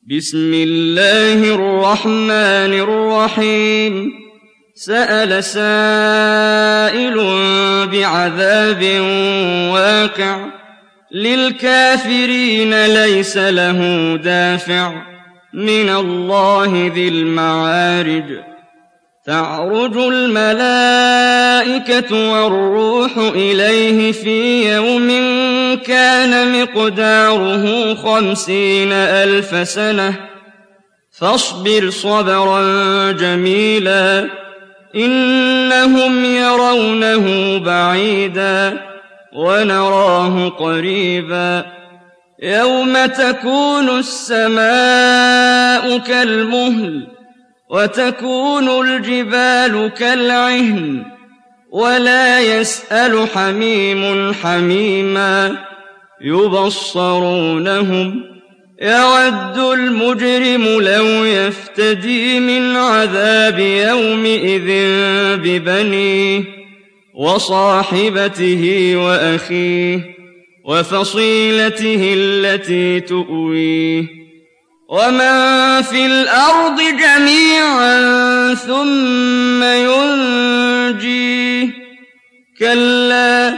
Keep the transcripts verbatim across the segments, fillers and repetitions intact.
بسم الله الرحمن الرحيم سأل سائل بعذاب واقع للكافرين ليس له دافع من الله ذي المعارج تعرج الملائكة والروح إليه في يوم كان مقداره خمسين ألف سنة فاصبر صبرا جميلا إنهم يرونه بعيدا ونراه قريبا يوم تكون السماء كالمهل وتكون الجبال كالعهن ولا يسأل حميم حميما يبصرونهم يود المجرم لو يفتدي من عذاب يومئذ ببنيه وصاحبته وأخيه وفصيلته التي تؤويه ومن في الأرض جميعا ثم ينجيه كلا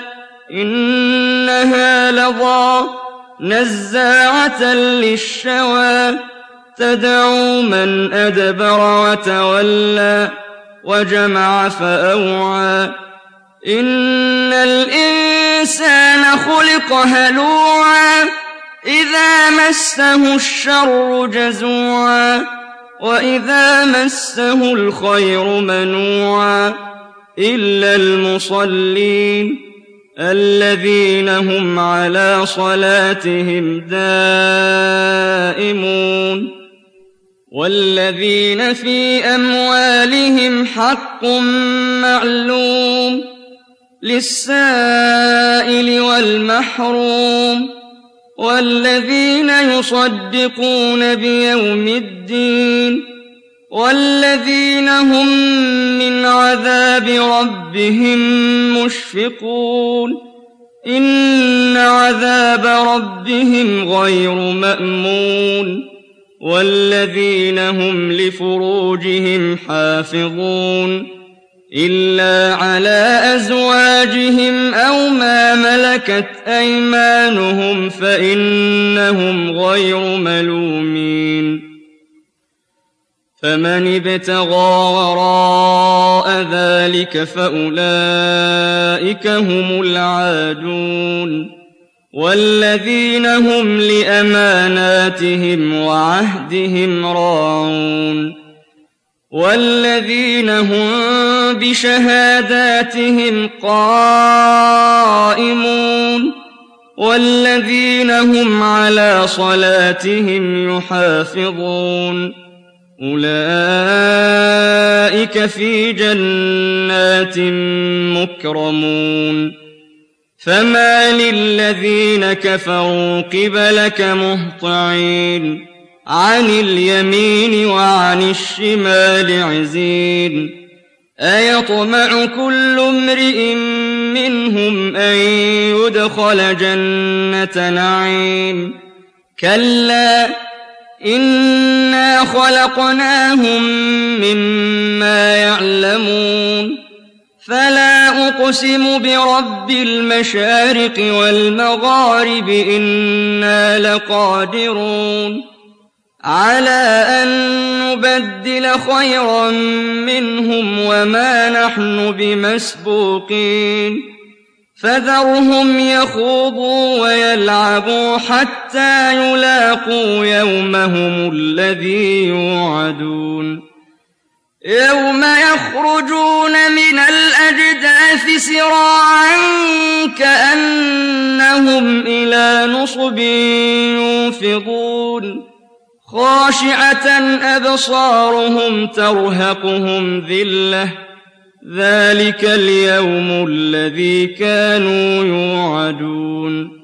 إنها لظى نزاعة للشوى تدعو من أدبر وتولى وجمع فأوعى إن الإنسان خلق هلوعا إذا مسه الشر جزوعا وإذا مسه الخير منوعا إلا المصلين الذين هم على صلاتهم دائمون والذين في أموالهم حق معلوم للسائل والمحروم والذين يصدقون بيوم الدين والذين هم من عذاب ربهم مشفقون إن عذاب ربهم غير مأمون والذين هم لفروجهم حافظون إلا على أزواجهم أو ما ملكت أيمانهم فإنهم غير ملومين فمن ابتغى وراء ذلك فأولئك هم العادون والذين هم لأماناتهم وعهدهم راعون والذين هم بشهاداتهم قائمون والذين هم على صلاتهم يحافظون أولئك في جنات مكرمون فما للذين كفروا قبلك مهطعين عن اليمين وعن الشمال عزين أيطمع كل امرئ منهم أن يدخل جنة نعيم كلا إنا خلقناهم مما يعلمون فلا أقسم برب المشارق والمغارب إنا لقادرون على أن نبدل خيرا منهم وما نحن بمسبوقين فذرهم يخوضوا ويلعبوا حتى يلاقوا يومهم الذي يوعدون يوم يخرجون من الأجداث سراعا كأنهم إلى نصب يوفضون خاشعة أبصارهم ترهقهم ذلة ذلك اليوم الذي كانوا يوعدون